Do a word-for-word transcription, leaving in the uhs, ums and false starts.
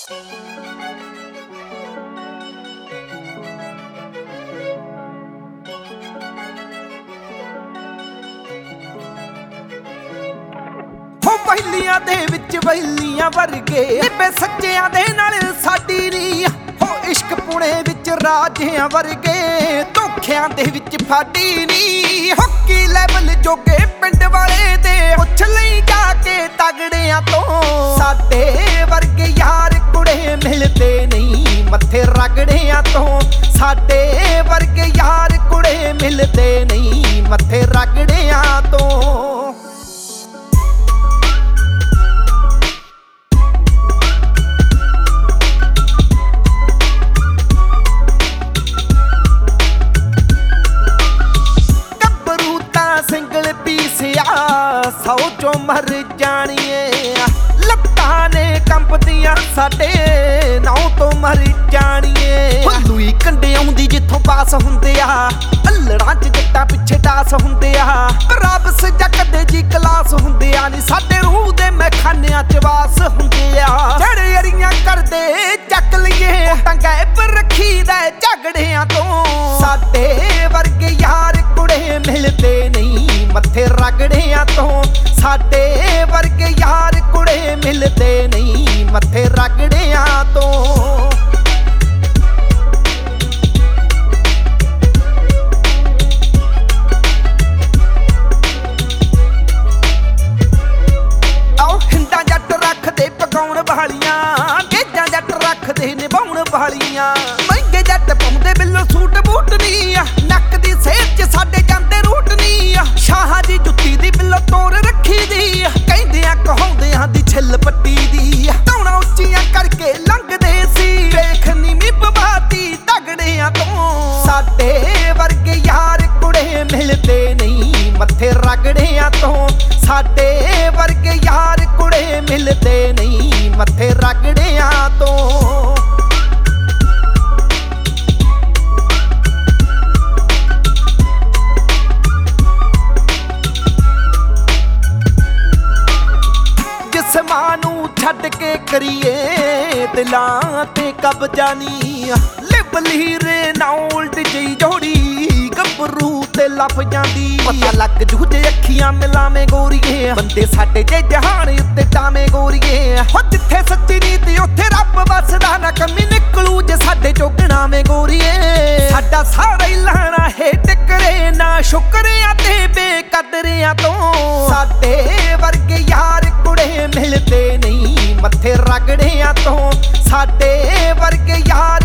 ਪਹਿਲੀਆਂ ਦੇ ਵਿੱਚ ਵੈਲੀਆਂ ਵਰਗੇ ਨਿਭੇ ਸੱਚਿਆਂ ਦੇ ਨਾਲ ਸਾਡੀ ਨੀ ਹੋ ਇਸ਼ਕ ਪੁਣੇ ਵਿੱਚ ਰਾਜਿਆਂ ਵਰਗੇ ਧੋਖਿਆਂ ਦੇ ਵਿੱਚ ਫਾਡੀ ਨੀ ਹੌਕੀ ਲੈਵਲ ਜੋਗੇ ਪਿੰਡ ਵਾਲੇ ਦੇ ਪੁੱਛ ਲਈ ਜਾ ਕੇ ਤਗੜਿਆਂ ਤੋਂ ਸਾਡੇ ਵਰਗੇ ਯਾਰ ਕੁੜੇ ਮਿਲਦੇ ਨਹੀਂ ਮੱਥੇ ਰਗੜਿਆਂ ਤੋਂ ਸਾਡੇ ਵਰਗੇ ਯਾਰ ਕੁੜੇ ਮਿਲਦੇ ਨਹੀਂ ਮੱਥੇ ਰਗੜਿਆਂ ਤੋਂ ਸਿੰਗਲ ਪੀਸਿਆ ਸੌ ਚੋਂ ਮਰ ਜਾਣੀਏ ਲੱਤਾਂ ਨੇ ਕੰਬਦੀਆਂ ਸਾਡੇ ਨੌ ਤੋਂ ਮਰ ਜਾਣੀਏ ਲੂਈ ਕੰਡੇ ਆਉਂਦੀ ਜਿੱਥੋਂ ਪਾਸ ਹੁੰਦੇ ਆ ਅੱਲੜਾਂ ਚ ਜੱਟਾਂ ਪਿੱਛੇ ਟਾਸ ਹੁੰਦੇ ਆ ਰੱਬ ਸਜਾ ਕਦੇ ਜੀ ਕਲਾਸ ਹੁੰਦੇ ਆ ਨੀ ਸਾਡੇ ਰੂਹ ਦੇ ਮੈਖਾਨਿਆਂ ਚ ਵਾਸ ਹੁੰਦੇ ਆ ਜਿਹੜੇ ਅੜੀਆਂ ਕਰਦੇ ਚੱਕ ਲਈਏ ਟੰਗੇ ਪਰ ਰੱਖੀ ਦਾ ਝਗੜਿਆਂ ਤੋਂ ਸਾਡੇ ਵਰਗੇ ਯਾਰ ਕੁੜੇ ਮਿਲਦੇ ਨਹੀਂ ਮੱਥੇ ਰਗੜਿਆਂ ਤੋਂ ਸਾਡੇ ਵਰਗੇ ਯਾਰ ਕੁੜੇ ਮਿਲਦੇ ਨਹੀਂ ਮੱਥੇ ਰਗੜਿਆਂ ਤੋਂ ਆਓ ਹਿੰਦਾਂ ਜੱਟ ਰੱਖਦੇ ਪਕਾਉਣ ਵਾਲੀਆਂ ਗੇਜਾਂ ਜੱਟ ਰੱਖਦੇ ਨਿਭਾਉਣ ਵਾਲੀਆਂ ਮਹਿੰਗੇ ਜੱਟ ਪਾਉਂਦੇ ਬਿੱਲੋ ਸੂਟ ਬੂਟ ਨੀ ਆ ਨੱਕ ਦੀ ਸੇਧ ਚ ਸਾਡੇ ਜਾਂਦੇ ਰੂਟ ਨੀ ਆ ਸ਼ਾਹਾਂ ਦੀ ਜੁੱਤੀ ਦੀ ਬਿੱਲੋ ਤੋਰ ਰੱਖੀ ਦੀ ਕਹਿੰਦੇ ਆ ਕਹਾਉਂਦਿਆਂ ਦੀ ਛਿੱਲ ਪੱਟੀ ਦੀ ਧੌਣਾ ਉੱਚੀਆਂ ਕਰਕੇ ਲੰਘਦੇ ਸੀ ਵੇਖ ਨੀਵੀਂ ਪਵਾਤੀ ਤਗੜਿਆਂ ਤੋਂ ਸਾਡੇ ਵਰਗੇ ਯਾਰ ਕੁੜੇ ਮਿਲਦੇ ਨਹੀਂ ਮੱਥੇ ਰਗੜਿਆਂ ਤੋਂ ਸਾਡੇ ਵਰਗੇ ਯਾਰ ਕੁੜੇ ਮਿਲਦੇ ਨਹੀਂ ਮੱਥੇ ਰਗੜਿਆਂ ਤੋਂ ਜਿਸਮਾਂ ਨੂੰ ਛੱਡ ਕੇ ਕਰੀਏ ਦਿਲਾਂ ਤੇ ਕਬਜ਼ਾ ਨੀ ਲਿਬ ਲੀਰੇ ਨਾਲ ਉਲਟ ਜਈ ਜੋੜੀ ਗੱਭਰੂ ਤੇ ਲੱਭ ਜਾਂਦੀ ਪਤਾ ਲੱਗ ਜੂ ਜੇ ਅੱਖੀਆਂ ਮਿਲਾਵੇਂ ਗੋਰੀਏ ਬੰਦੇ ਸਾਡੇ ਜੇ ਜਹਾਨ ਉੱਤੇ ਟਾਵੇਂ ਗੋਰੀਏ ਹੋ ਜਿੱਥੇ ਸੱਚੀ ਨੀਤੀ ਉੱਥੇ ਰੱਬ ਵਸਦਾ ਨਾ ਕਮੀ ਨਿਕਲੂ ਜੇ ਸਾਡੇ ਜੋਗਣਾਵੇਂ ਗੋਰੀਏ ਸਾਡਾ ਸਾਰਾ ਹੀ ਲਾਣਾ ਹੈ ਟਿਕਰੇ ਨਾ ਸ਼ੁਕਰਿਆਂ ਤੇ ਬੇਕਦਰਿਆਂ ਤੋਂ ਸਾਡੇ ਵਰਗੇ ਯਾਰ ਕੁੜੇ ਮਿਲਦੇ ਨਹੀਂ ਮੱਥੇ ਰਗੜਿਆਂ ਤੋਂ ਸਾਡੇ ਵਰਗੇ ਯਾਰ